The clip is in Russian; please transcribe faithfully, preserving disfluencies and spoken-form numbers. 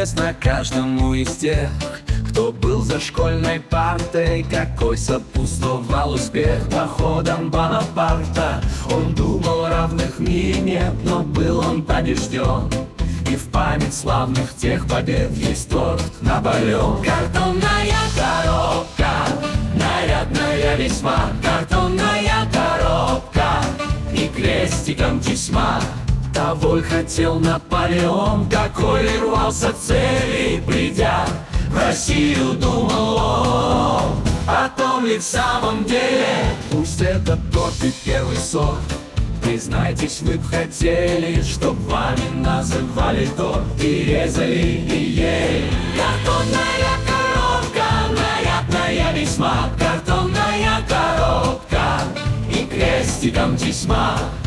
известно каждому из тех, кто был за школьной партой, какой сопутствовал успех походам Бонапарта. Он думал, равных в мире нет, но был он побежден, и в память славных тех побед есть торт Наполеон. Картонная коробка, нарядная весьма, картонная коробка и крестиком тесьма. Того и хотел Наполеон, какой рвался цели, придя в Россию, думал он о том ли в самом деле. Пусть это торт и первый сорт, признайтесь, вы б хотели, чтоб вами называли торт и резали и ели. Картонная коробка, нарядная весьма, картонная коробка и крестиком тесьма.